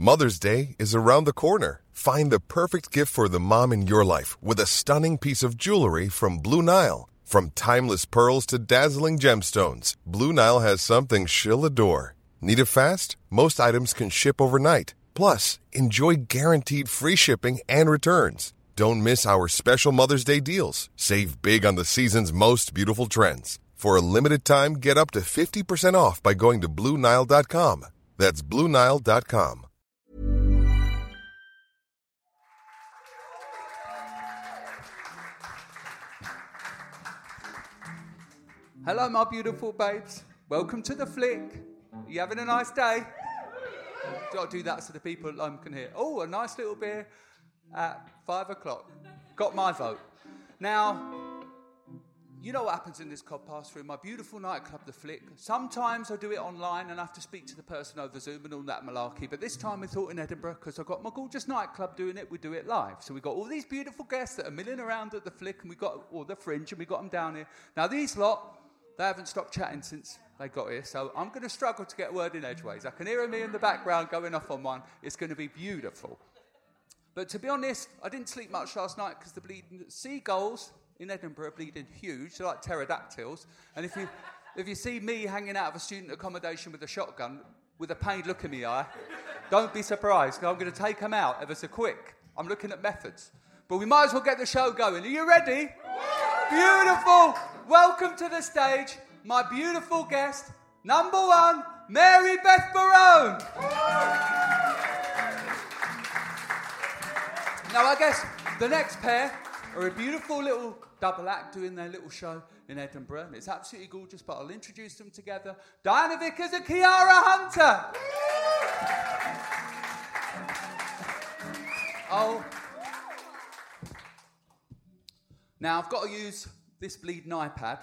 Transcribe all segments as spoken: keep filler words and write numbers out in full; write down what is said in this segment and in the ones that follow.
Mother's Day is around the corner. Find the perfect gift for the mom in your life with a stunning piece of jewelry from Blue Nile. From timeless pearls to dazzling gemstones, Blue Nile has something she'll adore. Need it fast? Most items can ship overnight. Plus, enjoy guaranteed free shipping and returns. Don't miss our special Mother's Day deals. Save big on the season's most beautiful trends. For a limited time, get up to fifty percent off by going to Blue Nile dot com. That's Blue Nile dot com. Hello, my beautiful babes. Welcome to the flick. Are you having a nice day? Got to do that so the people at home can hear. Oh, a nice little beer at five o'clock. Got my vote. Now, you know what happens in this cod pass through my beautiful nightclub, The Flick. Sometimes I do it online and I have to speak to the person over Zoom and all that malarkey. But this time we thought in Edinburgh, because I've got my gorgeous nightclub doing it, we do it live. So we've got all these beautiful guests that are milling around at The Flick, and we got all the Fringe, and we got them down here. Now these lot, they haven't stopped chatting since they got here, so I'm going to struggle to get a word in edgeways. I can hear me in the background going off on one. It's going to be beautiful. But to be honest, I didn't sleep much last night because the bleeding seagulls in Edinburgh are bleeding huge. They're like pterodactyls. And if you if you see me hanging out of a student accommodation with a shotgun, with a pained look in my eye, don't be surprised, because I'm going to take them out ever so quick. I'm looking at methods. But we might as well get the show going. Are you ready? Beautiful. Welcome to the stage, my beautiful guest, number one, Mary Beth Barone. Now, I guess the next pair are a beautiful little double act doing their little show in Edinburgh, and it's absolutely gorgeous, but I'll introduce them together. Diana Vickers and Kiara Hunter. Oh. Now, I've got to use this bleeding iPad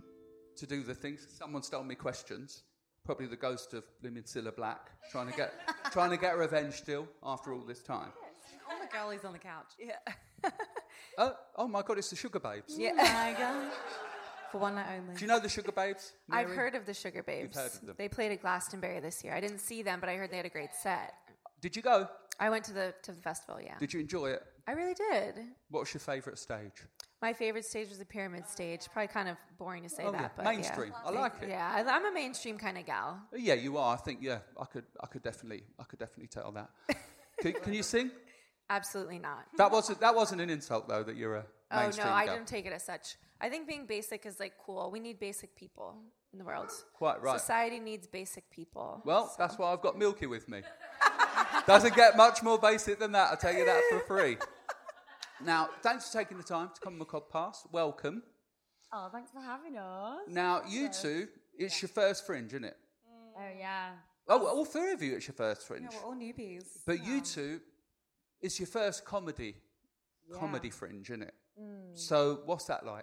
to do the things. Someone stole me questions. Probably the ghost of blimmin' Cilla Black, trying to get trying to get revenge still after all this time. All the girlies on the couch. Yeah. oh, oh my God, it's the Sugar Babes. Yeah. Oh my God. For one night only. Do you know the Sugar Babes, Mary? I've heard of the Sugar Babes. You've heard of them. They played at Glastonbury this year. I didn't see them, but I heard they had a great set. Did you go? I went to the to the festival, yeah. Did you enjoy it? I really did. What was your favourite stage? My favourite stage was the Pyramid stage. Probably kind of boring to say oh, that, yeah. but mainstream. Yeah. I like it. Yeah, I, I'm a mainstream kind of gal. Yeah, you are. I think. Yeah, I could. I could definitely. I could definitely tell that. can, can you sing? Absolutely not. That wasn't. That wasn't an insult, though. That you're a mainstream Oh no, I gal. didn't take it as such. I think being basic is like cool. We need basic people in the world. Quite right. Society needs basic people. Well, so. that's why I've got Milky with me. Doesn't get much more basic than that. I'll tell you that for free. Now, thanks for taking the time to come on the Cod Pass. Welcome. Oh, thanks for having us. Now, you two, it's your first Fringe, isn't it? Oh, yeah. Oh, all three of you, it's your first Fringe. Yeah, we're all newbies. But you two, it's your first comedy, Yeah. comedy Fringe, isn't it? Mm. So, what's that like?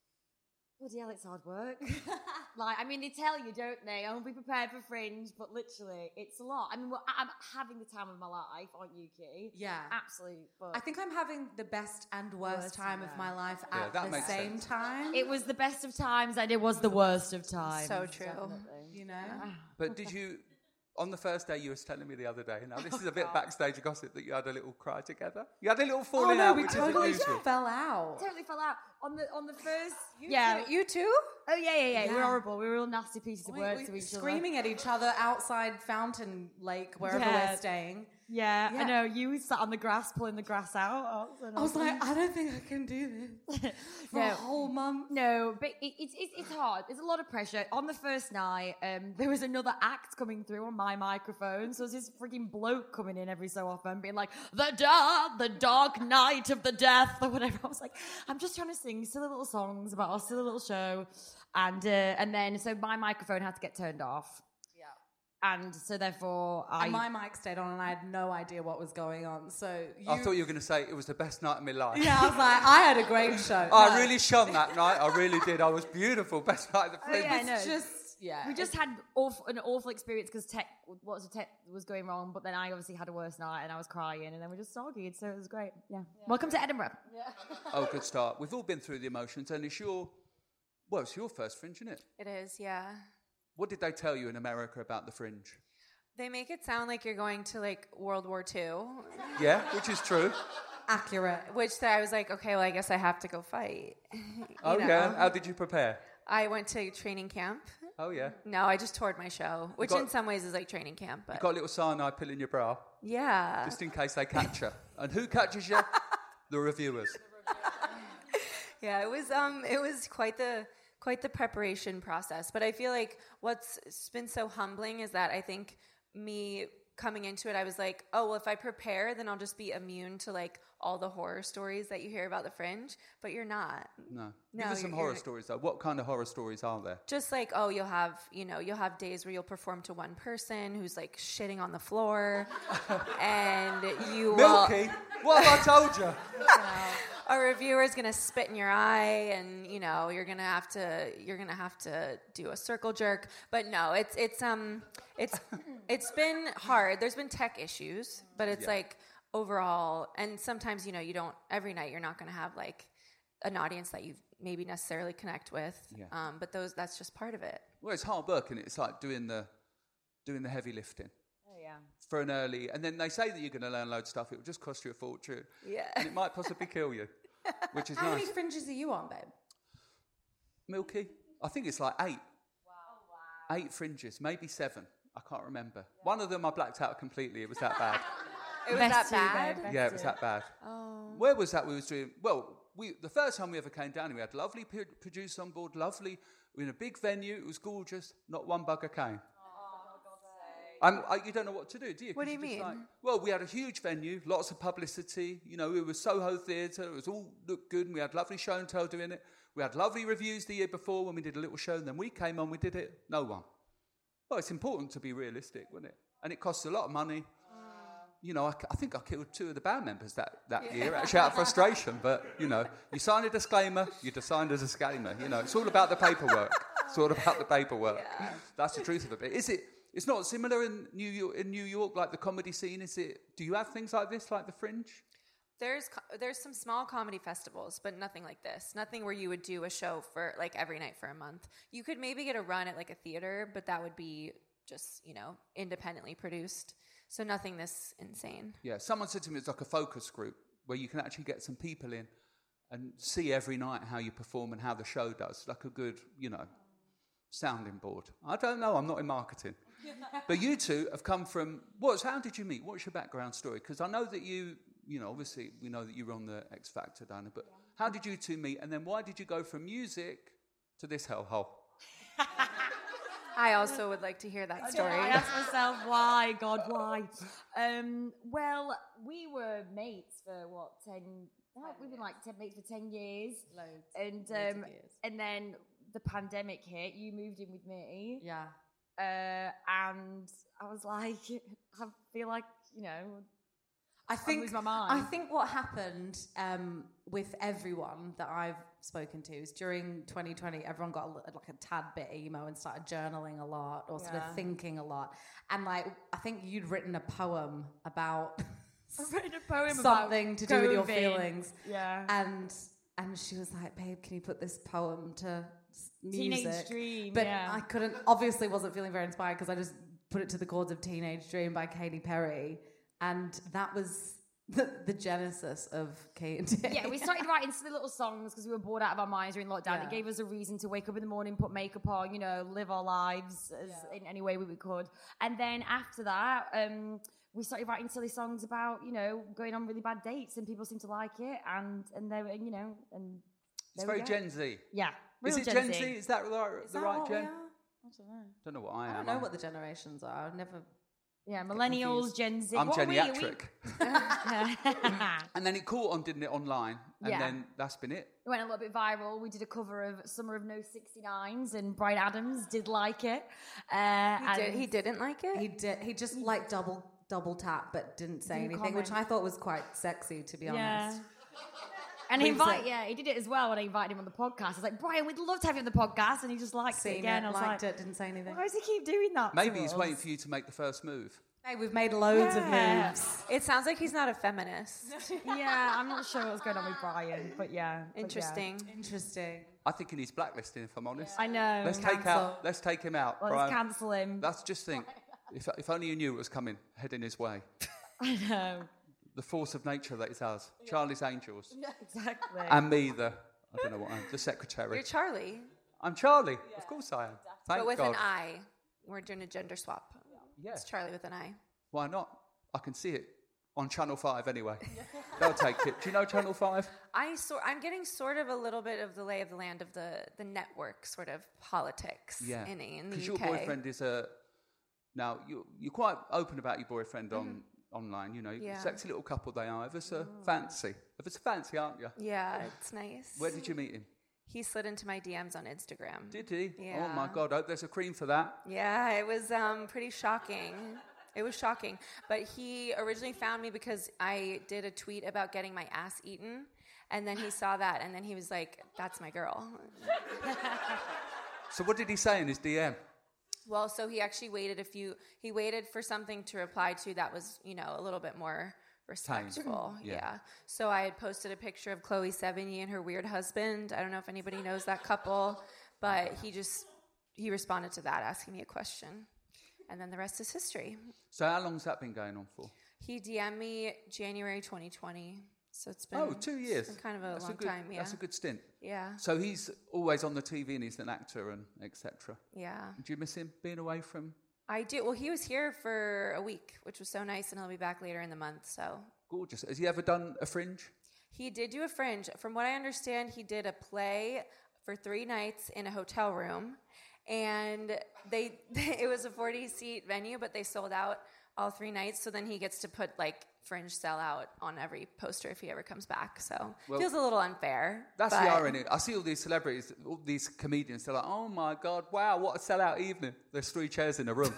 Bloody hell, it's hard work. Like, I mean, they tell you, don't they? Oh, be prepared for Fringe, but literally, it's a lot. I mean, well, I'm having the time of my life, aren't you, Key? Yeah. Absolute. But I think I'm having the best and worst, Worst, time yeah. of my life Yeah, at that the makes same sense. time. it was the best of times and it was the worst of times. So true. Definitely. You know? But did you, on the first day, you were telling me the other day, now this is a bit backstage gossip, that you had a little cry together? You had a little Oh falling no, out, we which totally isn't usual. fell out. Totally fell out. On the on the first... You yeah. too? You too? Oh, yeah, yeah, yeah. Yeah. We're horrible. We were all nasty pieces of We, work we to each screaming at each other outside Fountain Lake, wherever Yeah. we're staying. other. Yeah, Yeah. I know. You sat on the grass pulling the grass out. Oh, so I was nice. like, I don't think I can do this for a No. whole month. No, but it, it's it's it's hard. There's a lot of pressure. On the first night, um, there was another act coming through on my microphone. So there's this freaking bloke coming in every so often, being like, "The dark, the dark night of the death," or whatever. I was like, I'm just trying to sing silly little songs about our silly little show, and uh, and then so my microphone had to get turned off. And so therefore, I And my mic stayed on, and I had no idea what was going on. So you, I thought you were going to say it was the best night of my life. yeah, I was like, I had a great show. I No. really shone that night. I really did. I was beautiful. Best night of the Oh, Fringe. yeah, It's no. just yeah. we just had awful, an awful experience because tech, what was tech was going wrong. But then I obviously had a worse night, and I was crying, and then we just argued. So it was great. Yeah. Welcome to Edinburgh. Oh, good start. We've all been through the emotions, and it's your, well, it's your first Fringe, isn't it? It is, yeah. What did they tell you in America about the Fringe? They make it sound like you're going to like World War Two, Yeah, which is true. Accurate. which I was like, okay, well, I guess I have to go fight. You Oh, know? yeah. How did you prepare? I went to training camp. Oh, yeah. No, I just toured my show, which got- in some ways is like training camp. But You got a little cyanide pill in your bra, yeah, just in case they catch you. And who catches you? The reviewers. yeah, it was um, it was quite the quite the preparation process. But I feel like what's been so humbling is that I think me coming into it, I was like, oh, well, if I prepare, then I'll just be immune to like all the horror stories that you hear about the Fringe. But you're not. No. No, Give us some you're- horror you're- stories, though. What kind of horror stories are there? Just like, oh, you'll have, you know, you'll have days where you'll perform to one person who's like shitting on the floor, and you will. Milky, what have I told you? A reviewer's gonna spit in your eye, and you know you're gonna have to you're gonna have to do a circle jerk. But no, it's it's um it's it's been hard. There's been tech issues, but it's Yeah. like overall, and sometimes you know you don't every night you're not gonna have like an audience that you maybe necessarily connect with. Yeah. Um, but those that's just part of it. Well, it's hard work, and it's like doing the doing the heavy lifting Oh, yeah. for an early. And then they say that you're going to learn loads of stuff. It will just cost you a fortune. Yeah. And it might possibly kill you, which is How nice. many fringes are you on, babe? Milky, I think it's like eight. Wow. Eight fringes, maybe seven. I can't remember. One of them I blacked out completely. It was that bad. It was Best that you, bad. babe, best Yeah, it was you. that bad. Oh. Where was that we was doing? Well, we the first time we ever came down here, we had lovely p- producers on board, lovely. We were in a big venue. It was gorgeous. Not one bugger came. Um, I, you don't know what to do, do you? What 'Cause do you you're just mean? like- well, we had a huge venue, lots of publicity. You know, it was Soho Theatre. It was all looked good, and we had lovely show and tell doing it. We had lovely reviews the year before when we did a little show, and then we came on, we did it. No one. Well, it's important to be realistic, wasn't it? And it costs a lot of money. You know, I, c- I think I killed two of the band members that, that year, actually out of frustration. But, you know, you sign a disclaimer, you signed a disclaimer. You know, it's all about the paperwork. It's all about the paperwork. That's the truth of it. Is it? It's not similar in New York, in New York, like the comedy scene, is it? Do you have things like this, like the Fringe? There's co- there's some small comedy festivals, but nothing like this. Nothing where you would do a show for like every night for a month. You could maybe get a run at like a theater, but that would be just, you know, independently produced. So nothing this insane. Yeah, someone said to me it's like a focus group where you can actually get some people in and see every night how you perform and how the show does, like a good, you know, sounding board. I don't know, I'm not in marketing. But you two have come from, what's, how did you meet? What's your background story? Because I know that you, you know, obviously we know that you were on the X Factor, Diana, but how did you two meet? And then why did you go from music to this hellhole? I also would like to hear that story. I asked myself why, God, why? Um, well, we were mates for what ten? What, we've been like ten mates for ten years, Loads. and Loads um, of years. and then the pandemic hit. You moved in with me, Yeah. uh, and I was like, I feel like you know, I think lose my mind. I think what happened um, with everyone that I've spoken to is during twenty twenty, everyone got a, li- like a tad bit emo and started journaling a lot or sort Yeah. of thinking a lot. And like, I think you'd written a poem about I've written a poem something about to do with your COVID. feelings. Yeah, And and she was like, "Babe, can you put this poem to s- music?" Teenage Dream. But yeah. I couldn't. Obviously, wasn't feeling very inspired because I just put it to the chords of "Teenage Dream" by Katy Perry, and that was the, the genesis of K and D. Yeah, we started writing silly little songs because we were bored out of our minds during lockdown. Yeah. It gave us a reason to wake up in the morning, put makeup on, you know, live our lives as, in any way we could. And then after that, um, we started writing silly songs about, you know, going on really bad dates, and people seemed to like it. And and they were, you know, and It's there we very go. Gen Z. Yeah, Is real it Gen Z? Is that the right, Is the that right what we gen? are? I don't know. Don't know what I am. I don't know I'm- what the generations are. I've never. Yeah, millennials, confused. Gen Z. I'm What are we? Are we- geriatric. And then it caught on, didn't it, online? And Yeah. then that's been it. It went a little bit viral. We did a cover of Summer of No sixty-nines, and Brian Adams did like it. Uh, He, did, and- he didn't like it? He did. He just like double double tap, but didn't say Didn't anything, which I comment. thought was quite sexy, to be Yeah. honest. And he Brings invited, it. yeah, he did it as well when I invited him on the podcast. I was like, Brian, we'd love to have you on the podcast. And he just liked it Seen again. it, I was liked like, it, didn't say anything. why does he keep doing that? to Maybe he's us? waiting for you to make the first move. Hey, we've made loads Yeah. of moves. It sounds like he's not a feminist. Yeah, I'm not sure what's going on with Brian, but yeah. but yeah. Interesting. Interesting. I think he needs blacklisting, if I'm honest. I know. Let's take Cancel. out. Let's take him out, Let's Brian. cancel him. That's just think. If, if only you knew it was coming, heading his way. I know. The force of nature that is ours. Yeah. Charlie's Angels. Yeah, exactly. And me, the, I don't know what I'm, the secretary. You're Charlie. I'm Charlie. Yeah. Of course I am. Thank but with God. an I. We're doing a gender swap. Yeah. It's Charlie with an I. Why not? I can see it on Channel five anyway. They'll take it. Do you know Channel five? I so, I'm getting sort of a little bit of the lay of the land of the, the network sort of politics yeah. in, in the Because U K. your boyfriend is a... Now, you, you're quite open about your boyfriend on mm-hmm. online, you know. Yeah. Sexy little couple they are. Ever so mm. fancy. Ever so fancy, aren't you? Yeah, it's nice. Where did you meet him? He slid into my D Ms on Instagram. Did he? Yeah. Oh, my God. I hope there's a cream for that. Yeah, it was um, pretty shocking. It was shocking. But he originally found me because I did a tweet about getting my ass eaten. And then he saw that, and then he was like, that's my girl. So what did he say in his D M? Well, so he actually waited a few... He waited for something to reply to that was, you know, a little bit more... respectful. Yeah. yeah. So I had posted a picture of Chloe Sevigny and her weird husband. I don't know if anybody knows that couple, but he just, he responded to that, asking me a question. And then the rest is history. So how long's that been going on for? He D M'd me January twenty twenty. So it's been... Oh, two years. It's been kind of a that's long a good, time, yeah. That's a good stint. Yeah. So he's always on the T V and he's an actor and et cetera. Yeah. Do you miss him being away from... I do. Well, he was here for a week, which was so nice, and he'll be back later in the month, so... Gorgeous. Has he ever done a Fringe? He did do a Fringe. From what I understand, he did a play for three nights in a hotel room, and they it was a forty-seat venue, but they sold out all three nights, so then he gets to put, like, Fringe sell out on every poster if he ever comes back, so well, feels a little unfair. That's the irony. I see all these celebrities, all these comedians, they're like, oh, my God, wow, what a sellout evening. There's three chairs in a room.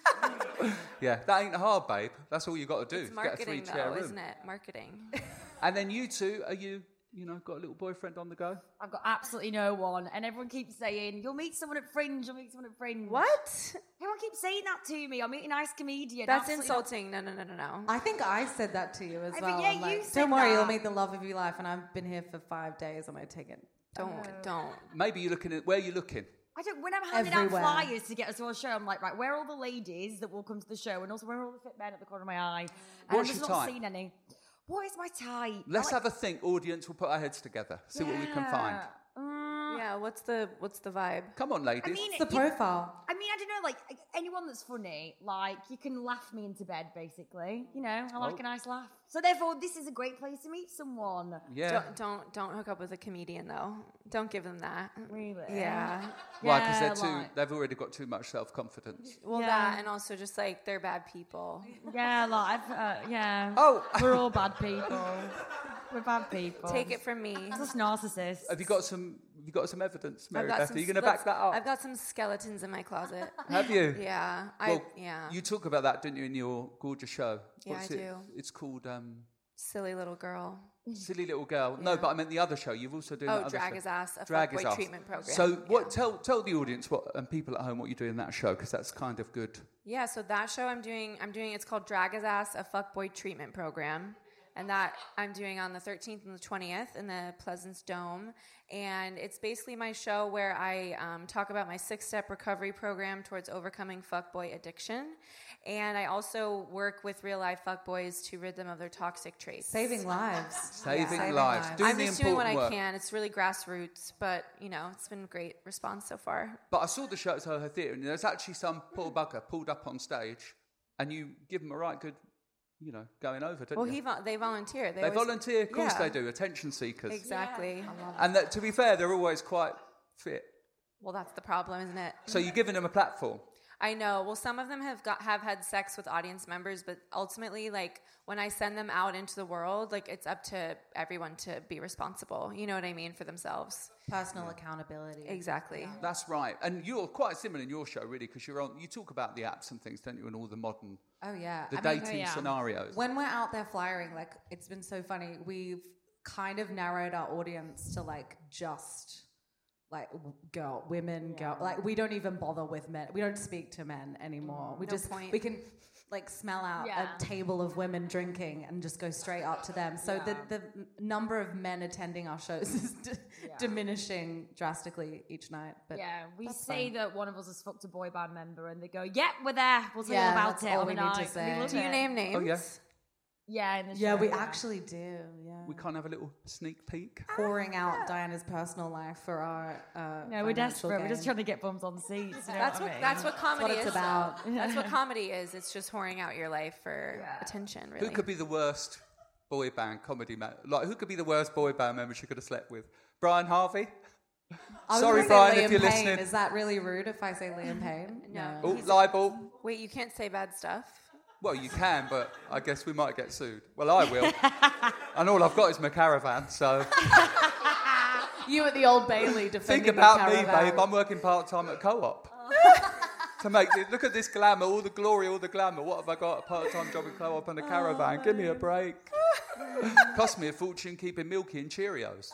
Yeah, that ain't hard, babe. That's all you got to do. It's marketing, get a though, room. isn't it? Marketing. And then you two, are you, you know, got a little boyfriend on the go? I've got absolutely no one. And everyone keeps saying, you'll meet someone at Fringe, you'll meet someone at Fringe. What? Everyone keeps saying that to me. I'm meeting a nice comedian. That's absolutely insulting. Not. No, no, no, no, no. I think I said that to you as I well. think, yeah, I'm you like, said don't worry, that. you'll meet the love of your life. And I've been here for five days on my ticket. Don't, Oh. don't. Maybe you're looking at, where are you looking? I don't, when I'm handing Everywhere. out flyers to get us to our show, I'm like, right, where are all the ladies that will come to the show? And also, where are all the fit men at the corner of my eye? And What's I'm just your not type? seeing any. What is my type? Let's I like- have a think. Audience, we'll put our heads together. See what we can find. Mm, Yeah, what's the what's the vibe? Come on, ladies. I mean, It's the you- profile. I mean, I don't know, like, anyone that's funny, like, you can laugh me into bed, basically. You know, I like Oh. a nice laugh. So therefore, this is a great place to meet someone. yeah. Don't, don't don't hook up with a comedian though. Don't give them that. Really? Yeah. Why? Because Yeah, they're too, like- they've already got too much self-confidence. Well, Yeah. that and also just like they're bad people. Yeah, like, I've, uh, yeah. Oh. We're all bad people. We're bad people. Take it from me. Just narcissists. Have you got some, have you got some evidence, Mary I've got Beth? some Are you going to let's- back that up? I've got some skeletons in my closet. Have you? Yeah. I Well, yeah. you talk about that, didn't you, in your gorgeous show? Yeah, What's I it? do. It's called um, Silly little girl. Silly Little Girl. No, Yeah. but I meant the other show. You've also done Oh, that other Drag show. His Ass, a Drag His fuckboy Ass. treatment program. So, what? Yeah. Tell tell the audience what and people at home what you do in that show, because that's kind of good. Yeah, so that show I'm doing, I'm doing. It's called Drag His Ass, a fuckboy treatment program, and that I'm doing on the thirteenth and the twentieth in the Pleasance Dome. And it's basically my show where I um, talk about my six-step recovery program towards overcoming fuckboy addiction, and I also work with real-life fuckboys to rid them of their toxic traits. Saving lives. Saving Saving lives. lives. Doing I'm the just doing what I important work. can. It's really grassroots, but you know, it's been great response so far. But I saw the show at Soho Theatre, and there's actually some poor bugger pulled up on stage, and you give them a right good, you know, going over, don't Well, you? he vo- they volunteer. They, They always- volunteer, of course Yeah. they do, attention seekers. Exactly. And that, to be fair, they're always quite fit. Well, that's the problem, isn't it? So you're giving them a platform. I know. Well, some of them have got have had sex with audience members, but ultimately, like when I send them out into the world, like it's up to everyone to be responsible. You know what I mean, for themselves. Personal accountability. Exactly. That's right. And you're quite similar in your show, really, because you're on. You talk about the apps and things, don't you, and all the modern, Oh, yeah. the I mean, dating yeah. scenarios. when we're out there flyering, like, it's been so funny. We've kind of narrowed our audience to, like, just, like, w- girl, women, girl. Like, we don't even bother with men. We don't speak to men anymore. we No just, point. we can, like smell out Yeah. a table of women drinking and just go straight up to them. So Yeah. the the m- number of men attending our shows is d- Yeah. diminishing drastically each night. But Yeah, we that's say fine. that one of us has fucked a boy band member, and they go, "Yep, we're there. We'll tell you Yeah, all about that's it all on we the need to night." say. We love Do you it. name names? Oh, yeah. Yeah, in the yeah, show, we actually do. Yeah, We can't have a little sneak peek. pouring out Diana's personal life for our. Uh, No, we're financial desperate. We're just gain. trying to get bums on seats. You know That's what, what I mean? that's what comedy what it's is. about. though. That's what comedy is. It's just pouring out your life for Yeah. attention. Really. Who could be the worst boy band comedy man? Like, who could be the worst boy band member she could have slept with? Brian Harvey? I was Sorry, gonna say Brian, Liam if you're Payne. listening. Is that really rude if I say Liam Payne? No. Oh, He's- libel. Wait, you can't say bad stuff. Well, you can, but I guess we might get sued. Well, I will. And all I've got is my caravan, so You at the Old Bailey defending think about the me, caravan. babe. I'm working part-time at Co-op. To make the, look at this glamour, all the glory, all the glamour. What have I got? A part-time job at Co-op and a caravan. Give me a break. Cost me a fortune keeping Milky and Cheerios.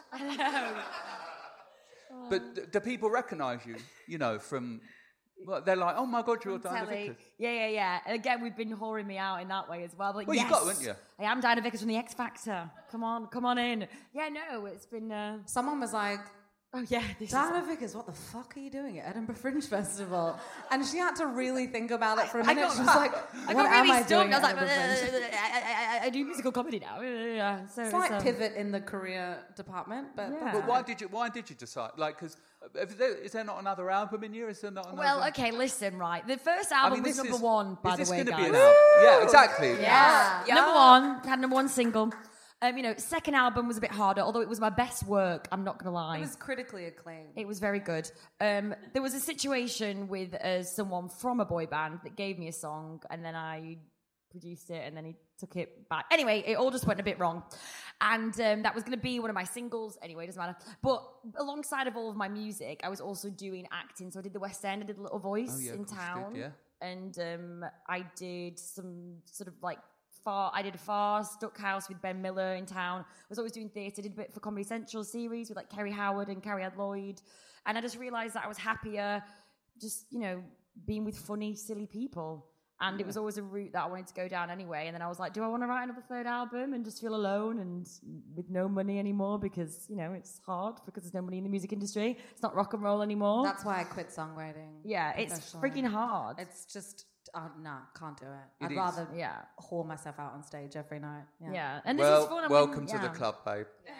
But d- do people recognise you, you know, from... Well, they're like, oh, my God, you're From Diana telly. Vickers. Yeah, yeah, yeah. And again, we've been whoring me out in that way as well. But Well, you yes, got, haven't you? I am Diana Vickers from the X Factor. Come on, come on in. Yeah, no, it's been. Uh, Someone was like, oh yeah, this Diana is. Vickers, what the fuck are you doing at Edinburgh Fringe Festival? And she had to really think about it for a I minute. got, she was like, I what got am really I doing stumped. I at was like, Edinburgh Fringe? I, I, I, I do musical comedy now. Yeah, so It's like um, pivot in the career department, but Yeah. But why did you? Why did you decide? Like, because is there not another album in you? Is there not? Another? Well, okay, listen, right. The first I album mean, was this number is, one, by is this the way, gonna guys. be an album? Yeah, exactly. Yeah. Yeah. Number one, had number one single. Um, you know, second album was a bit harder, although it was my best work, I'm not going to lie. it was critically acclaimed. It was very good. Um, there was a situation with uh, someone from a boy band that gave me a song, and then I produced it, and then he took it back. Anyway, it all just went a bit wrong. And um, that was going to be one of my singles. Anyway, doesn't matter. But alongside of all of my music, I was also doing acting. So I did the West End, I did a little voice Oh, yeah, in of course you town. did, yeah. And um, I did some sort of like far, I did a farce, Duck House with Ben Miller in town. I was always doing theatre, did a bit for Comedy Central series with like Kerry Howard and Carrie Ad Lloyd. And I just realised that I was happier just, you know, being with funny, silly people. And it was always a route that I wanted to go down anyway. And then I was like, do I want to write another third album and just feel alone and with no money anymore because, you know, it's hard because there's no money in the music industry. It's not rock and roll anymore. That's why I quit songwriting. yeah, it's professionally. freaking hard. It's just, uh, nah, can't do it. It I'd is. rather yeah. whore myself out on stage every night. Yeah. Yeah. And this Well, is fun. I welcome mean, to the yeah. club, babe.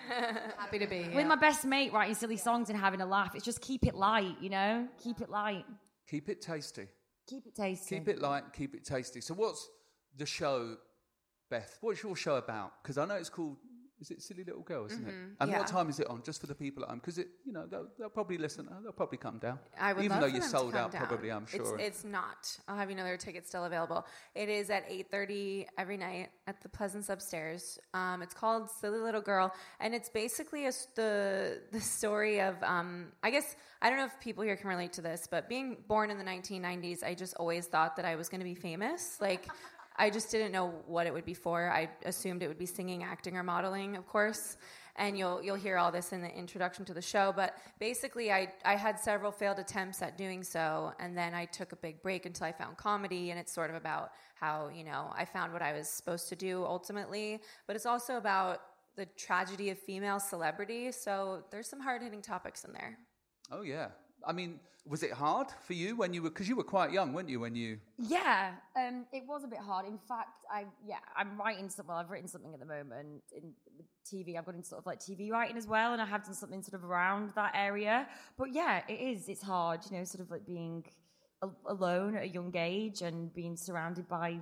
Happy to be here. With my best mate writing silly songs and having a laugh. It's just keep it light, you know? Keep it light. Keep it tasty. Keep it tasty. Keep it light. Keep it tasty. So, what's the show, Beth? What's your show about? Because I know it's called. Is it Silly Little Girl, isn't it? And yeah. what time is it on? Just for the people at home, because it, you know, they'll, they'll probably listen. They'll probably come down. I would even love though for you're them to sold come out. down. Probably, I'm sure. It's, it's not. I'll have you know there are tickets still available. It is at eight thirty every night at the Pleasance upstairs. Um, it's called Silly Little Girl, and it's basically a, s- the the story of. Um, I guess I don't know if people here can relate to this, but being born in the nineteen nineties, I just always thought that I was going to be famous. Like, I just didn't know what it would be for. I assumed it would be singing, acting, or modeling, of course. And you'll you'll hear all this in the introduction to the show. But basically, I, I had several failed attempts at doing so, and then I took a big break until I found comedy, and it's sort of about how, you know, I found what I was supposed to do ultimately. But it's also about the tragedy of female celebrity, so there's some hard-hitting topics in there. Oh yeah. I mean, was it hard for you when you were? Because you were quite young, weren't you? When you. Yeah, um, it was a bit hard. In fact, I yeah, I'm writing something. Well, I've written something at the moment in T V. I've got into sort of like T V writing as well, and I have done something sort of around that area. But yeah, it is. It's hard, you know, sort of like being a- alone at a young age and being surrounded by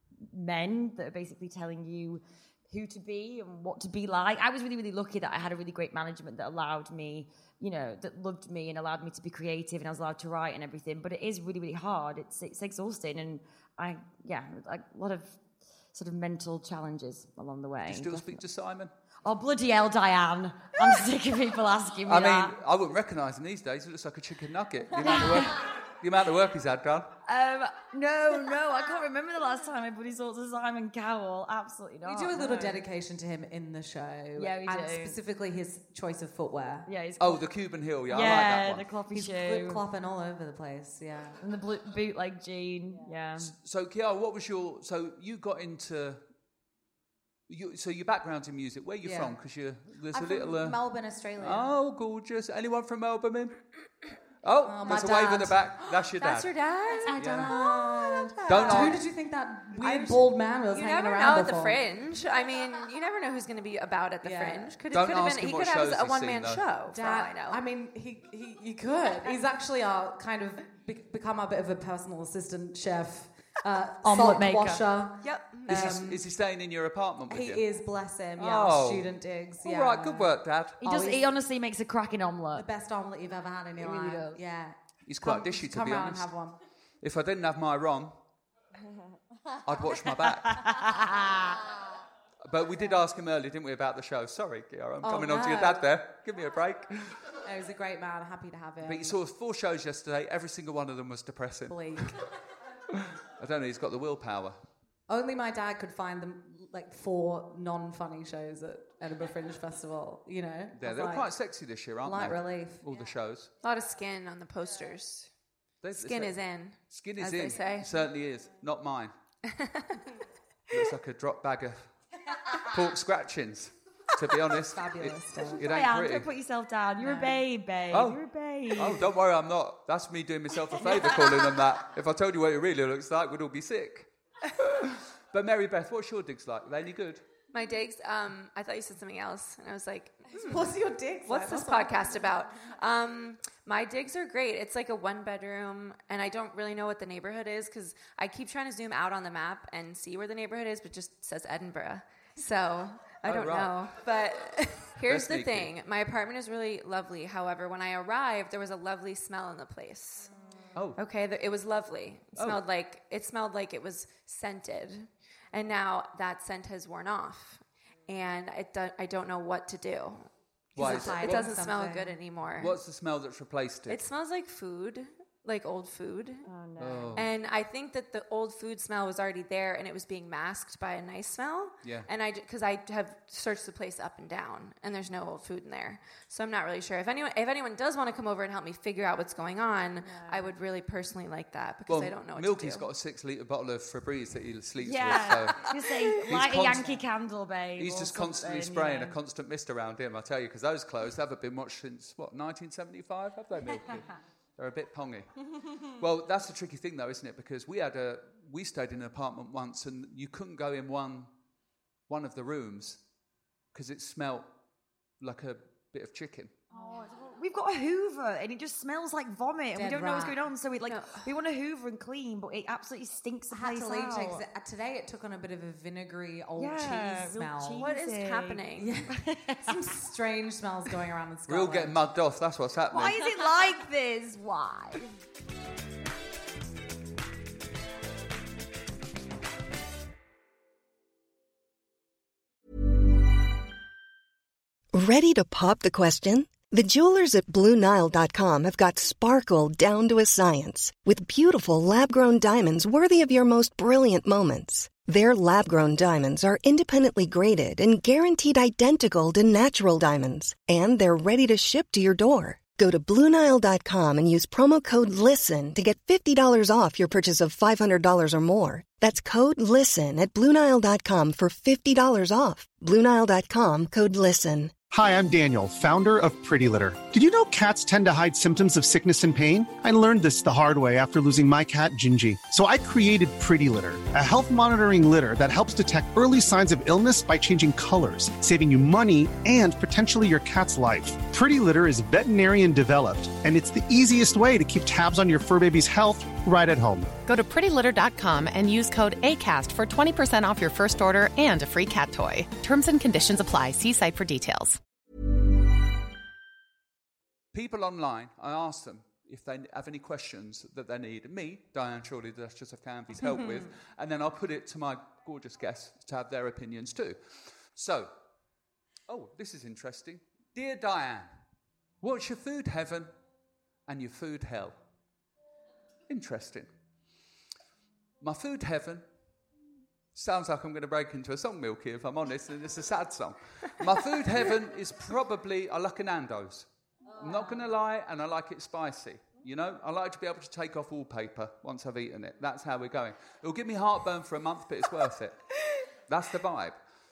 men that are basically telling you who to be and what to be like. I was really, really lucky that I had a really great management that allowed me, you know, that loved me and allowed me to be creative, and I was allowed to write and everything. But it is really, really hard. It's it's exhausting, and I yeah, like a lot of sort of mental challenges along the way. Do you still speak to Simon? Oh bloody hell, Diane! I'm sick of people asking me I that. mean, I wouldn't recognise him these days. He looks like a chicken nugget. The amount of work, The amount of work he's had done. Um, no, no, I can't remember the last time anybody talked to Simon Cowell. Absolutely not. We do a little no. dedication to him in the show. Yeah, we and do. specifically his choice of footwear. Yeah, he's Oh, the Cuban heel. Yeah, yeah, I like that one. the cloppy He's shoe flip-clopping all over the place, yeah. and the blue, bootleg jean. Yeah. So, Kiara, what was your... So, you got into... You, so, your background's in music. Where are you Yeah. from? Because you there's I'm a little... from Uh, Melbourne, Australia. oh, gorgeous. Anyone from Melbourne, in? Oh, Oh, my there's a wave in the dad. back. That's your dad. That's your dad? I Yeah. don't Don't Who ask- did you think that weird I'm- bald man was You hanging never around know at the before? Fringe. I mean, you never know who's going to be about at the Yeah. Fringe. Could Don't could have ask been. him He what could have shows a he's one man seen, though. show. For all I Dad, know. I mean, he, he, he could. He's actually our kind of be- become a bit of a personal assistant chef, uh, Omelette salt maker. washer. Yep. Is, Um, he, is he staying in your apartment with He you? is, bless him. Yeah, Oh. student digs. All Yeah. right, good work, Dad. He does. Oh, he he's- honestly makes a cracking The omelette. best omelette you've ever had in your He really life. does. Yeah. He's quite Come- dishy, to come be round honest. and have one. If I didn't have my rom, I'd watch my back. But we did ask him earlier, didn't we, about the show? Sorry, Kiara, I'm Oh, coming on to your no. dad there. Give me a break. No, he's a great man. Happy to have him. But you saw four shows yesterday. Every single one of them was depressing. Bleak. I don't know, he's got the willpower. Only my dad could find them like four non-funny shows at Edinburgh Fringe Festival. You know. I Yeah, was they were like, quite sexy this year, aren't light they? relief. All the shows. A lot of skin on the posters. They- Skin they- is in. Skin is as in. they say. It certainly is. Not mine. Looks like a drop bag of pork scratchings, to be honest. Fabulous It, stuff. it ain't Diane, pretty. don't put yourself down. You're a No. babe, babe. Oh. You're a babe. Oh, don't worry, I'm not. That's me doing myself a favour calling them that. If I told you what it really looks like, we'd all be sick. But Mary Beth, what's your digs like? Are they any good? My digs, um, I thought you said something else. And I was like, What's your dick? what's this podcast about? Um, my digs are great. It's like a one bedroom, and I don't really know what the neighborhood is because I keep trying to zoom out on the map and see where the neighborhood is, but it just says Edinburgh. So I Oh, don't right. know. But here's That's the sneaky. thing. My apartment is really lovely. However, when I arrived, there was a lovely smell in the place. Oh, Okay, th- it was lovely. It Oh. smelled like it smelled like it was scented, and now that scent has worn off, and it do- I don't know what to do. why it is it? hiding It doesn't something? smell good anymore. What's the smell that's replaced it? It smells like food, like old food. Oh, no. Oh. And I think that the old food smell was already there, and it was being masked by a nice smell. Yeah. And I, because I have searched the place up and down, and there's no old food in there, so I'm not really sure. If anyone, if anyone does want to come over and help me figure out what's going on, I would really personally like that because well, I don't know what Milky's to do. got a six-litre bottle of Febreze that he sleeps Yeah. with, so You say, light a const- Yankee candle, babe. he's or just constantly something, spraying you a know. constant mist around him, I tell you, because those clothes haven't been washed since, what, nineteen seventy-five, have they, Milky? They're a bit pongy. Well, that's the tricky thing, though, isn't it? Because we had a we stayed in an apartment once, and you couldn't go in one one of the rooms because it smelt like a bit of chicken. Oh, it's horrible. We've got a Hoover and it just smells like vomit and we Dead don't know what's rat. going on. So we like No. we want to Hoover and clean, but it absolutely stinks the I had place to leave today, out. 'cause it- today it took on a bit of a vinegary old Yeah, cheese real smell. What is cheesy. happening? Some strange smells going around in We're all Scotland. getting mugged off. That's what's happening. Why is it like this? Why? Ready to pop the question? The jewelers at Blue Nile dot com have got sparkle down to a science with beautiful lab-grown diamonds worthy of your most brilliant moments. Their lab-grown diamonds are independently graded and guaranteed identical to natural diamonds, and they're ready to ship to your door. Go to Blue Nile dot com and use promo code LISTEN to get fifty dollars off your purchase of five hundred dollars or more. That's code LISTEN at Blue Nile dot com for fifty dollars off. Blue Nile dot com, code LISTEN. Hi, I'm Daniel, founder of Pretty Litter. Did you know cats tend to hide symptoms of sickness and pain? I learned this the hard way after losing my cat, Gingy. So I created Pretty Litter, a health monitoring litter that helps detect early signs of illness by changing colors, saving you money and potentially your cat's life. Pretty Litter is veterinarian developed, and it's the easiest way to keep tabs on your fur baby's health right at home. Go to pretty litter dot com and use code ACAST for twenty percent off your first order and a free cat toy. Terms and conditions apply. See site for details. People online, I ask them if they have any questions that they need me, Diane Chorley, the Duchess of Canby's, help with, and then I'll put it to my gorgeous guests to have their opinions too. So, oh, this is interesting. Dear Diane, what's your food heaven and your food hell? Interesting. My food heaven sounds like I'm going to break into a song, Milky, if I'm honest, and it's a sad song. My food heaven is probably, I like a Nando's. I'm not going to lie, and I like it spicy. You know, I like to be able to take off wallpaper once I've eaten it. That's how we're going. It'll give me heartburn for a month, but it's worth it. That's the vibe.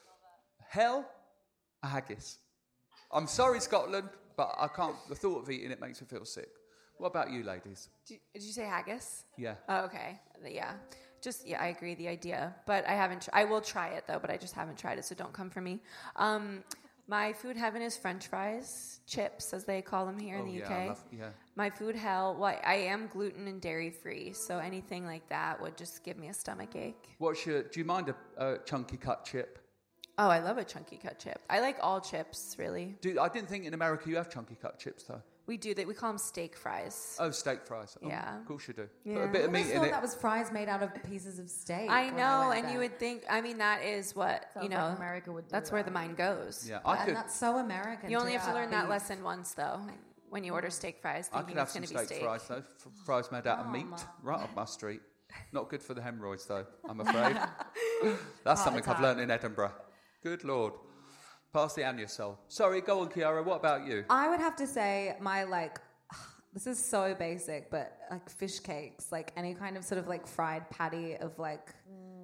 Hell, a haggis. I'm sorry, Scotland, but I can't. The thought of eating it makes me feel sick. What about you, ladies? Did, did you say haggis? Yeah. Oh, okay. Yeah. Just, yeah, I agree, the idea. But I haven't, tr- I will try it, though, but I just haven't tried it, so don't come for me. Um, my food heaven is French fries, chips, as they call them here oh, in the yeah, U K. I love, yeah. My food hell, well, I am gluten and dairy free, so anything like that would just give me a stomach ache. What's your, do you mind a, a chunky cut chip? Oh, I love a chunky cut chip. I like all chips, really. Do, I didn't think in America you have chunky cut chips, though. We do that. We call them steak fries. Oh, steak fries. Oh, Yeah. Of course you do. Yeah. Put a bit I of meat always in thought it. that was fries made out of pieces of steak. I when know, went and you there. would think, I mean, that is what, Sounds you like know, America would do that's where that. the mind goes. Yeah, I And could, that's so American. You only have to add learn that beef. lesson once, though, when you order steak fries, I thinking could have it's some going to be steak steak. fries, though. F- fries made out of Oh, meat. Ma. Right up my street. Not good for the hemorrhoids, though, I'm afraid. That's Heart something I've attack. learned in Edinburgh. Good Lord. Pass the Anusol. Sorry, go on, Kiara. What about you? I would have to say my, like, this is so basic, but like fish cakes, like any kind of sort of like fried patty of like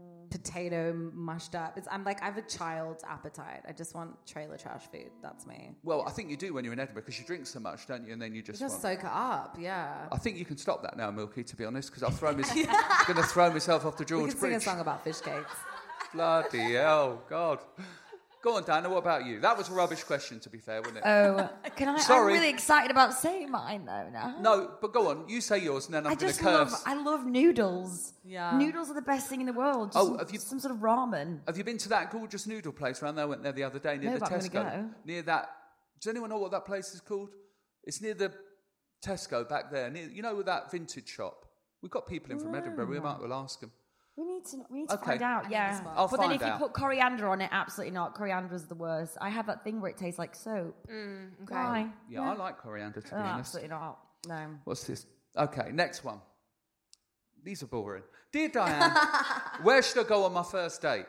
potato mushed up. It's, I'm like, I have a child's appetite. I just want trailer trash food. That's me. Well, I think you do when you're in Edinburgh because you drink so much, don't you? And then you just, You just want... soak it up, yeah. I think you can stop that now, Milky, to be honest, because I'll throw my... going to throw myself off the We George could sing a Bridge. song about fish cakes. Bloody hell, God. Go on, Dana, what about you? That was a rubbish question, to be fair, wasn't it? Oh, can I? Sorry. I'm really excited about saying mine though now. No, but go on. You say yours, and then I'm I going just to curse. love. I love noodles. Yeah. Noodles are the best thing in the world. Oh, Some- have you- some sort of ramen? Have you been to that gorgeous noodle place around there? I went there the other day near No, the but I'm Tesco. gonna go. Near that. Does anyone know what that place is called? It's near the Tesco back there. Near, you know, with that vintage shop. We've got people in from Edinburgh. We might well ask them. We need to. We need to Okay. find out. I need Yeah. the spot. I'll but find then if out. you put coriander on it, absolutely not. Coriander's the worst. I have that thing where it tastes like soap. Mm, okay. Why? Yeah, I like coriander, to Oh, be honest. absolutely not. No. What's this? Okay, next one. These are boring. Dear Diane, where should I go on my first date?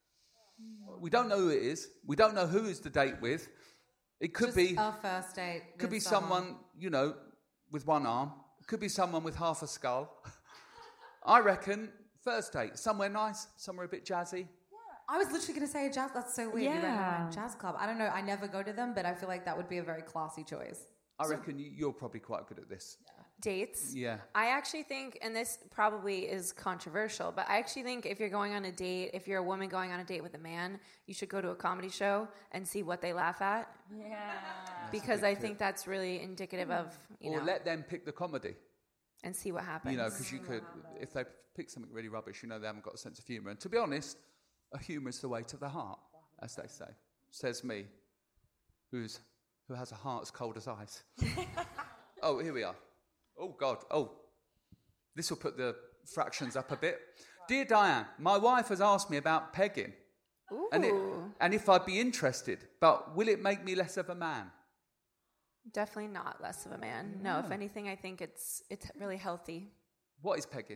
We don't know who it is. We don't know who is the date with. It could Just be our first date. could with be someone. someone, you know, with one arm. It could be someone with half a skull. I reckon first date, somewhere nice, somewhere a bit jazzy. I was literally going to say a jazz. That's so weird. You went Yeah. around jazz club. I don't know. I never go to them, but I feel like that would be a very classy choice. I reckon you- you're probably quite good at this. Dates. Yeah. I actually think, and this probably is controversial, but I actually think if you're going on a date, if you're a woman going on a date with a man, you should go to a comedy show and see what they laugh at. Yeah. Because big I tip. think that's really indicative of, you Or know, let them pick the comedy. and see what happens. You know, because you could, if they pick something really rubbish, you know they haven't got a sense of humour. And to be honest, a humour is the way to the heart, as they say. Says me, who's who has a heart as cold as ice. Oh, here we are. Oh, God. Oh, this will put the fractions up a bit. Dear Diane, my wife has asked me about pegging. Ooh. And, it, and if I'd be interested, but will it make me less of a man? Definitely not less of a man. No, if anything, I think it's it's really healthy. What is pegging?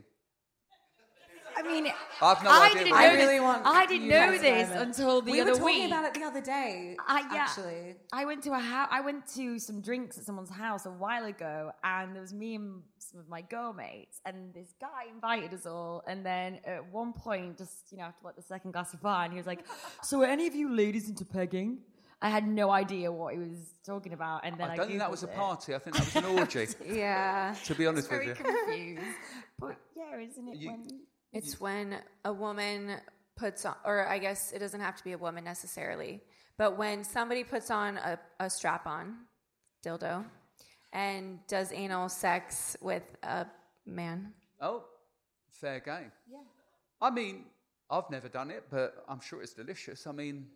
I mean, I've no I idea didn't what know it I is. really this. want I didn't you to know describe this it. until the we other were talking week. about it the other day. I, yeah, Actually, I went to a house. I went to some drinks at someone's house a while ago, and there was me and some of my girl mates, and this guy invited us all. And then at one point, just you know, after like the second glass of wine, he was like, "So, are any of you ladies into pegging?" I had no idea what he was talking about, and then I, I don't think that was a Googled it. party. I think that was an orgy, Yeah. to be honest with Very you. confused, but yeah, isn't it? You- when It's when a woman puts on, or I guess it doesn't have to be a woman necessarily, but when somebody puts on a, a strap-on dildo and does anal sex with a man. Oh, fair game. Yeah. I mean, I've never done it, but I'm sure it's delicious. I mean,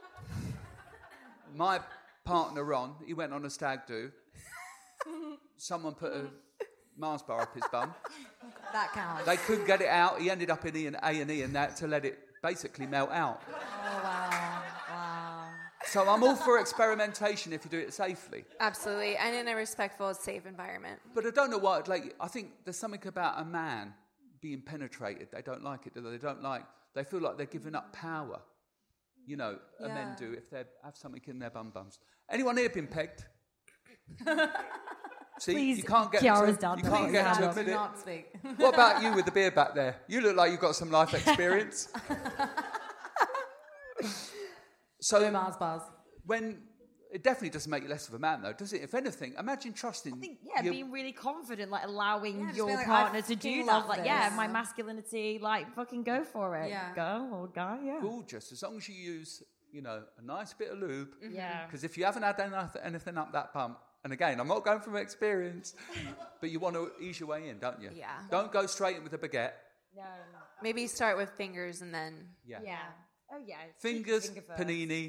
my partner Ron, he went on a stag do. Someone put a Mars bar up his bum. that counts. They couldn't get it out. He ended up in E and A and E and that to let it basically melt out. Oh wow, wow. So I'm all for experimentation if you do it safely. Absolutely, and in a respectful, safe environment. But I don't know why. Like, I think there's something about a man being penetrated. They don't like it, do they? They don't like. They feel like they're giving up power. You know, yeah. men do if they have something in their bum bums. Anyone here been pegged? See, Please, you can't get Kiara's to, done. you can't get to admit it. Not speak. What about you with the beard back there? You look like you've got some life experience. So Mars bars. When it definitely doesn't make you less of a man, though, does it? If anything, imagine trusting. I think, yeah, your, being really confident, like allowing Yeah, just your being like, partner I to do fucking that. love Like, yeah, this. my masculinity, like, fucking go for it. Yeah. Girl or guy, yeah. gorgeous, as long as you use, you know, a nice bit of lube. Yeah. Because if you haven't had enough, anything up that pump, and again, I'm not going from experience, but you want to ease your way in, don't you? Yeah. Don't go straight in with a baguette. No. Maybe start with fingers and then. Yeah. Yeah. Oh, yeah. Fingers, Finger first. panini,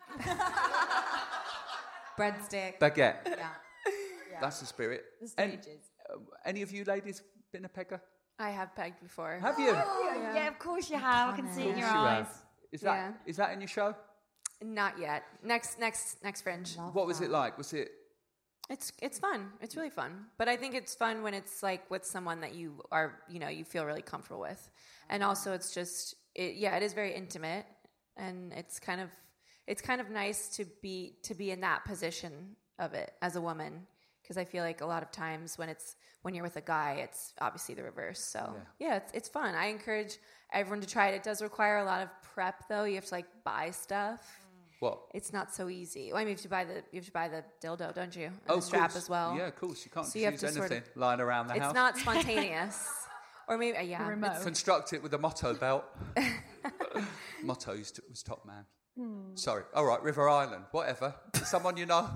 Breadstick. baguette. Yeah. Yeah. That's the spirit. The And, stages. uh, any of you ladies been a pegger? I have pegged before. Have you? Yeah. yeah, of course you have. I can see it in Of your course you eyes. have. Is that Yeah. is that in your show? Not yet. Next, next, next fringe. What was it like? Was it? It's it's fun. It's really fun. But I think it's fun when it's like with someone that you are, you know, you feel really comfortable with, and also it's just, it, yeah, it is very intimate, and it's kind of, it's kind of nice to be to be in that position of it as a woman, because I feel like a lot of times when it's when you're with a guy, it's obviously the reverse. So yeah, yeah it's it's fun. I encourage everyone to try it. It does require a lot of prep, though. You have to like buy stuff. What? It's not so easy. Well, I mean, you have to buy the you have to buy the dildo, don't you? And Oh, the of strap course. as well. Yeah, of course. You can't So you have choose to anything sort of- lying around the It's house. not spontaneous. Or maybe uh, yeah. The remote. it's- Construct it with a motto belt. Motto was, t- was top man. Hmm. Sorry. All right, River Island, whatever. Someone you know.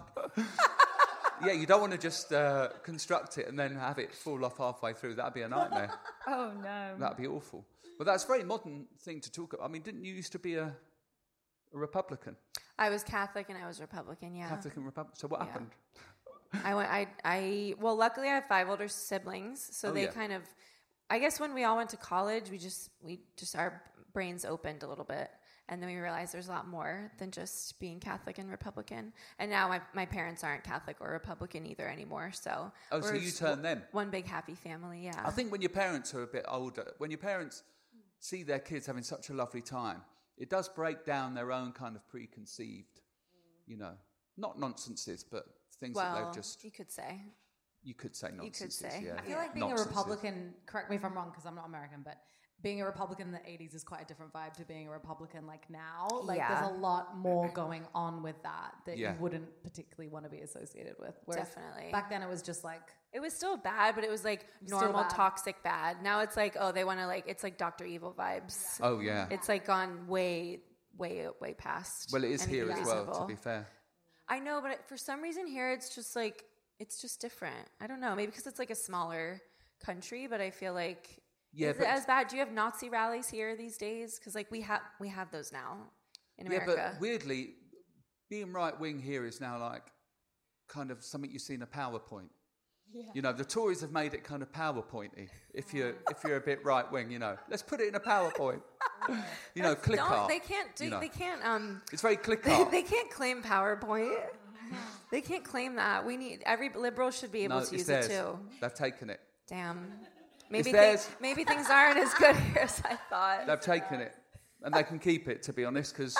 Yeah, you don't want to just uh, construct it and then have it fall off halfway through. That'd be a nightmare. Oh, no. That'd be awful. But that's a very modern thing to talk about. I mean, didn't you used to be a, a Republican? I was Catholic and I was Republican. Yeah. Catholic and Republican. So what Yeah. happened? I went. I. I. Well, luckily I have five older siblings, so Oh, they yeah. kind of. I guess when we all went to college, we just we just our brains opened a little bit, and then we realized there's a lot more than just being Catholic and Republican. And now my my parents aren't Catholic or Republican either anymore. So Oh, so we're you just turn them. one big happy family. Yeah. I think when your parents are a bit older, when your parents see their kids having such a lovely time, it does break down their own kind of preconceived, you know, not nonsenses, but things that well, they've just, you could say. you could say nonsenses. say. Yeah. I feel like being Nonsenses. a Republican, correct me if I'm wrong because I'm not American, but being a Republican in the eighties is quite a different vibe to being a Republican like now. Like Yeah. there's a lot more going on with that that Yeah. you wouldn't particularly want to be associated with. Whereas Definitely. back then it was just like, It was still bad, but it was like Still normal bad. toxic bad. Now it's like, oh, they want to like, it's like Doctor Evil vibes. Oh, yeah. It's like gone way, way, way past. Well, it is anything here as well, reasonable. to be fair. I know, but for some reason here, it's just like, it's just different. I don't know. Maybe because it's like a smaller country, but I feel like, Yeah, is but- it as bad? Do you have Nazi rallies here these days? Because like we have, we have those now in Yeah, America. but weirdly, being right wing here is now like kind of something you see in a PowerPoint. Yeah. You know, the Tories have made it kind of PowerPointy. If you're if you're a bit right wing, you know, let's put it in a PowerPoint. You know, click Don't, art. they can't do, you know. they can't, um, It's very click they, art. they can't claim PowerPoint. They can't claim that. We need, every liberal should be able no, to it's use theirs. it too. They've taken it. Damn. Maybe theirs. thi- maybe things aren't as good here as I thought. They've taken it, and they can keep it. To be honest, because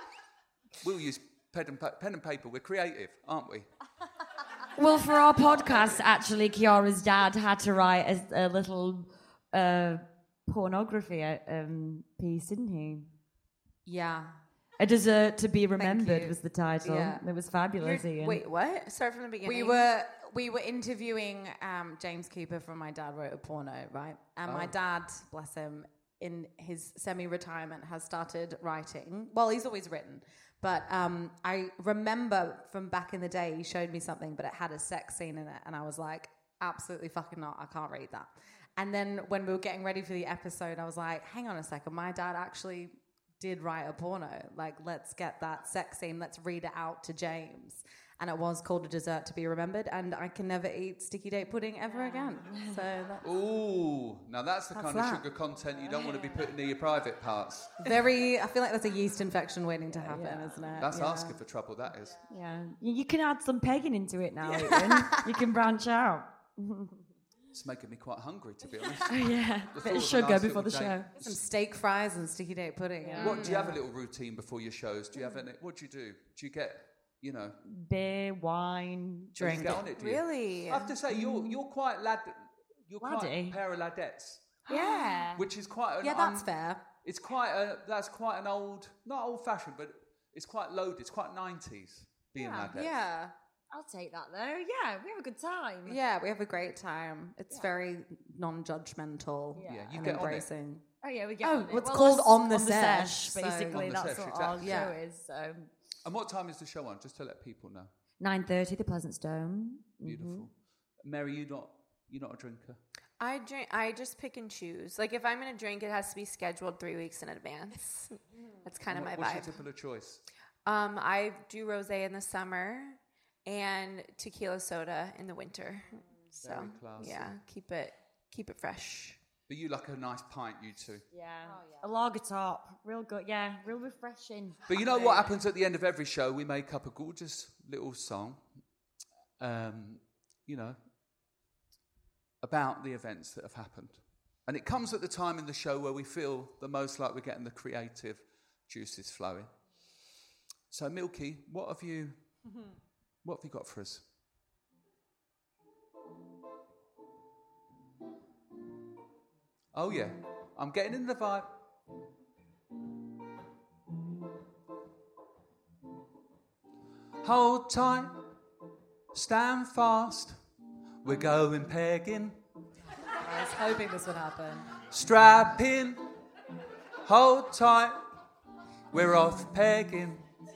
we'll use pen and, pa- pen and paper. We're creative, aren't we? Well, for our podcast, actually, Kiara's dad had to write a, a little uh, pornography um, piece, didn't he? yeah. A Dessert to Be Remembered you. was the title. Yeah. It was fabulous, You're- Ian. wait, what? Start from the beginning. We were we were interviewing um, James Cooper from My Dad Wrote a Porno, right? And my dad, bless him, in his semi-retirement has started writing. Well, he's always written, but um, I remember from back in the day he showed me something, but it had a sex scene in it, and I was like, absolutely fucking not, I can't read that. And then when we were getting ready for the episode, I was like, hang on a second, my dad actually did write a porno. Like, let's get that sex scene, let's read it out to James. and it was called A Dessert to Be Remembered, and I can never eat sticky date pudding ever again. So that's Ooh, now that's the That's kind that. of sugar content you don't want to be putting near your private parts. very, I feel like that's a yeast infection waiting to happen, isn't it? That's Yeah. asking for trouble, that is. Yeah. You, you can add some pegging into it now, Ian. You can branch out. It's making me quite hungry, to be honest. Oh, yeah. The Bit thought of of a sugar nice before the little show. date. Some steak fries and sticky date pudding. Yeah. What, do you have a little routine before your shows? Do you have any, what do you do? Do you get, you know... Beer, wine, do you drink. get on it, do you? Really? I have to say, you're you're quite lad... You're quite Laddie? a pair of ladettes. Yeah. Which is quite an... Yeah, that's un- fair. It's quite a... That's quite an old... Not old-fashioned, but it's quite loaded. It's quite nineties, being Yeah. ladettes. Yeah. I'll take that, though. Yeah, we have a good time. Yeah, we have a great time. It's very non-judgmental Yeah, you and get on it. embracing. Oh, yeah, we get Oh, on it. what's Well, called that's On the sesh, Sesh, so- basically. On the That's sesh, what our exactly. Yeah. show is. So. And what time is the show on? Just to let people know. nine thirty, the Pleasant Stone. Beautiful. Mary, you not... You're not a drinker? I drink. I just pick and choose. Like if I'm gonna drink, it has to be scheduled three weeks in advance. That's kind of my What's your vibe. typical choice? Um, I do rosé in the summer and tequila soda in the winter. So Very classy. yeah, keep it keep it fresh. But you like a nice pint, you two. Yeah. A lager top. Real good. Yeah, real refreshing. But you know what happens at the end of every show? We make up a gorgeous little song, um, you know, about the events that have happened. And it comes at the time in the show where we feel the most like we're getting the creative juices flowing. So, Milky, what have you, what have you got for us? Oh, yeah. I'm getting in the vibe. Hold tight, stand fast, we're going pegging. I was hoping this would happen. Strap in, hold tight, we're off pegging.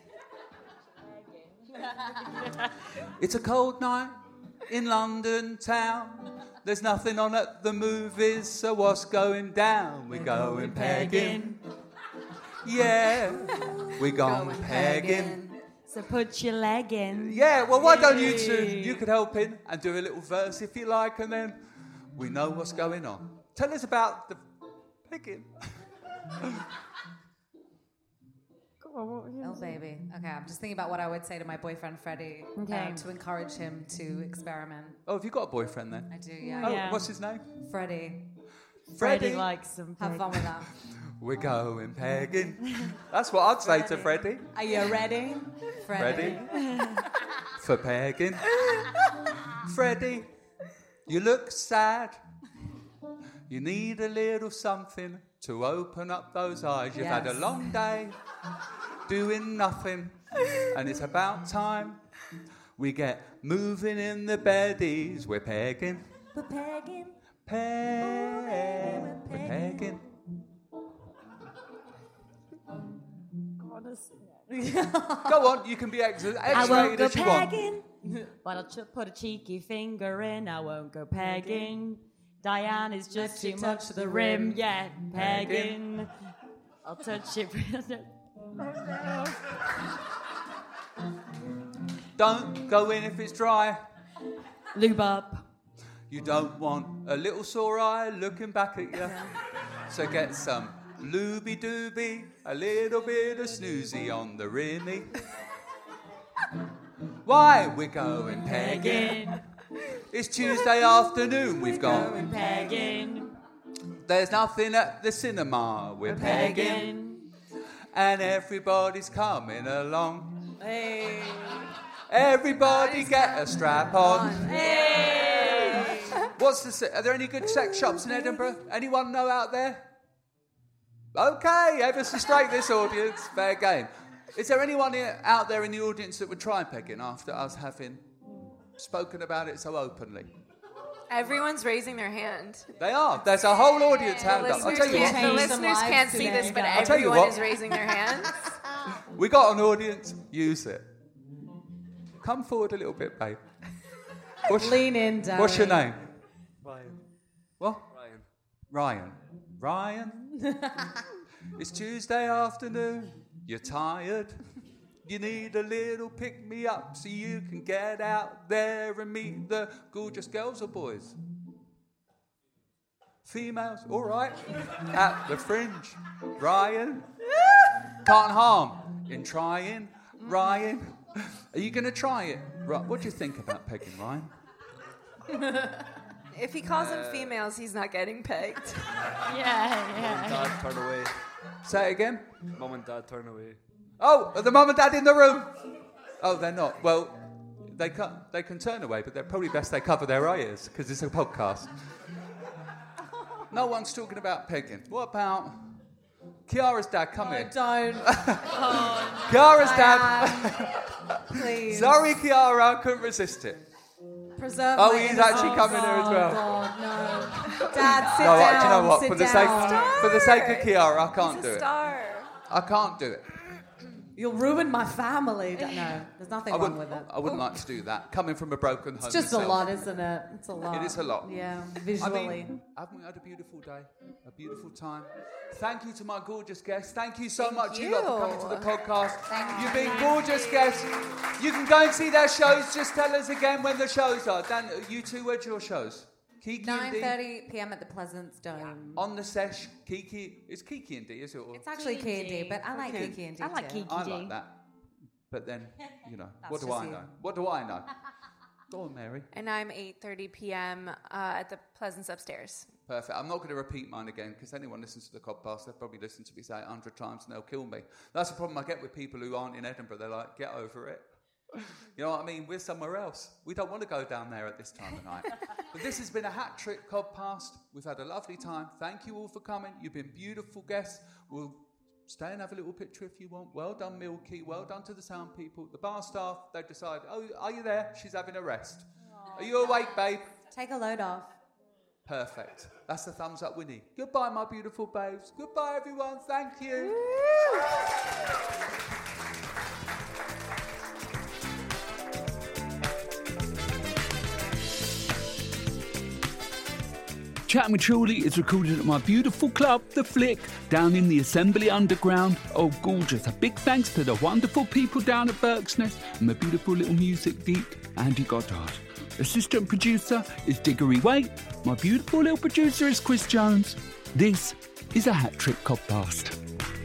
It's a cold night in London town. There's nothing on at the movies, so what's going down? We're going pegging. Yeah, we're going pegging. So put your leg in. Yeah, well, why don't you two, you could help in and do a little verse if you like, and then we know what's going on. Tell us about the pegging. Oh, baby. Okay, I'm just thinking about what I would say to my boyfriend, Freddie, Okay. uh, to encourage him to experiment. Oh, have you got a boyfriend then? I do, yeah. Oh, Yeah. what's his name? Freddie. Freddie likes some. Have fun with that. We're going pegging. That's what I'd say to Freddie. Are you ready? Freddie. For pegging. Freddie, you look sad. You need a little something to open up those eyes. You've had a Yes. long day doing nothing, and it's about time we get moving in the beddies. We're pegging. We're pegging. Peg. We're pegging. Go on, you can be ex- I won't X-rated go as you want. pegging, but I'll ch- put a cheeky finger in. I won't go pegging. Diane is just too much to the rim. Yeah, pegging. I'll touch it. Don't go in if it's dry. Lube up. You don't want a little sore eye looking back at you. So get some looby dooby, a little bit of snoozy on the rimmy. Why? We're going pegging. It's Tuesday afternoon, we've gone. Pegging. There's nothing at the cinema, we're pegging. And everybody's coming along. Hey. Everybody get a strap on. Hey. What's the? Se- are there any good sex shops in Edinburgh? Anyone know out there? Okay, ever so straight this audience. Fair game. Is there anyone here, out there in the audience that would try pegging after us having spoken about it so openly? Everyone's raising their hand. They are. There's a whole audience The hand up. I'll listeners, tell you can't, what. the Change some listeners lives can't see today, this, but guys. I'll tell you everyone what. is raising their hands. We got an audience. Use it. Come forward a little bit, babe. What's, Lean in, darling. what's your name? Ryan. What? Ryan. Ryan? Ryan? It's Tuesday afternoon. You're tired. You need a little pick-me-up so you can get out there and meet the gorgeous girls or boys? Females, all right. At the fringe. Ryan? Can't harm in trying. Ryan? Are you going to try it? Right. What do you think about pegging, Ryan? If he calls them females, he's not getting pegged. Yeah, Mum and Dad, turn away. Say it again. Mum and Dad, turn away. Oh, are the mum and dad in the room? Oh, they're not. Well, they can, they can turn away, but they're probably best they cover their ears, because it's a podcast. No one's talking about pegging. What about Kiara's dad? Come Oh, in. don't. oh, Kiara's dad. Please. Sorry, Kiara, couldn't resist it. Preserve Oh, my he's innocence. actually coming here as well. Oh, God, no. Dad, sit No, down. do you know what? Sit For the down. sake, for the sake of Kiara, I can't He's do a it. star. I can't do it. You'll ruin my family. No, there's nothing I wrong wouldn't, with it. I wouldn't like to do that. Coming from a broken home It's just a myself. lot, isn't it? It's a lot. It is a lot. Yeah, I visually. mean, haven't we had a beautiful day? A beautiful time? Thank you to my gorgeous guests. Thank you so much, you lot, for coming to the podcast. Thank You've you. been gorgeous guests. You can go and see their shows. Just tell us again when the shows are. Dan, you two, where's your shows? Kiki and nine Dee? thirty p.m. at the Pleasance Dome. On the sesh, Kiki. It's Kiki and D, is it? Or? It's actually Key and D, but I like Okay. Kiki and D I like too. Kiki. I like that. But then, you know, what do just I you. know? What do I know? Go on, Mary. And I'm eight thirty p.m. Uh, at the Pleasance upstairs. Perfect. I'm not going to repeat mine again because anyone listens to the podcast, they'll probably listen to me say it a hundred times and they'll kill me. That's the problem I get with people who aren't in Edinburgh. They're like, get over it. You know what I mean? We're somewhere else. We don't want to go down there at this time of night. But this has been a hat trick podcast. We've had a lovely time. Thank you all for coming. You've been beautiful guests. We'll stay and have a little picture if you want. Well done, Milky. Well done to the sound people. The bar staff, they've decided, oh, are you there? She's having a rest. Aww. Are you awake, babe? Take a load off. Perfect. That's the thumbs up we need. Goodbye, my beautiful babes. Goodbye, everyone. Thank you. Chatting with Truly is recorded at my beautiful club, The Flick, down in the Assembly Underground. Oh, gorgeous. A big thanks to the wonderful people down at Berksness and my beautiful little music geek, Andy Goddard. Assistant producer is Diggory Waite. My beautiful little producer is Chris Jones. This is a Hat Trick Podcast.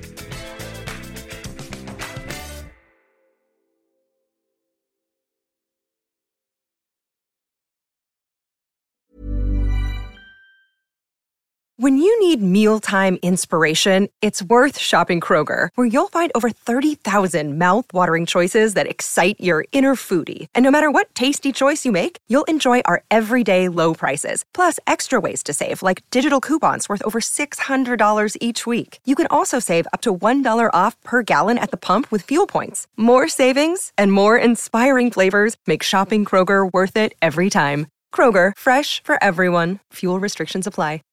When you need mealtime inspiration, it's worth shopping Kroger, where you'll find over thirty thousand mouthwatering choices that excite your inner foodie. And no matter what tasty choice you make, you'll enjoy our everyday low prices, plus extra ways to save, like digital coupons worth over six hundred dollars each week. You can also save up to one dollar off per gallon at the pump with fuel points. More savings and more inspiring flavors make shopping Kroger worth it every time. Kroger, fresh for everyone. Fuel restrictions apply.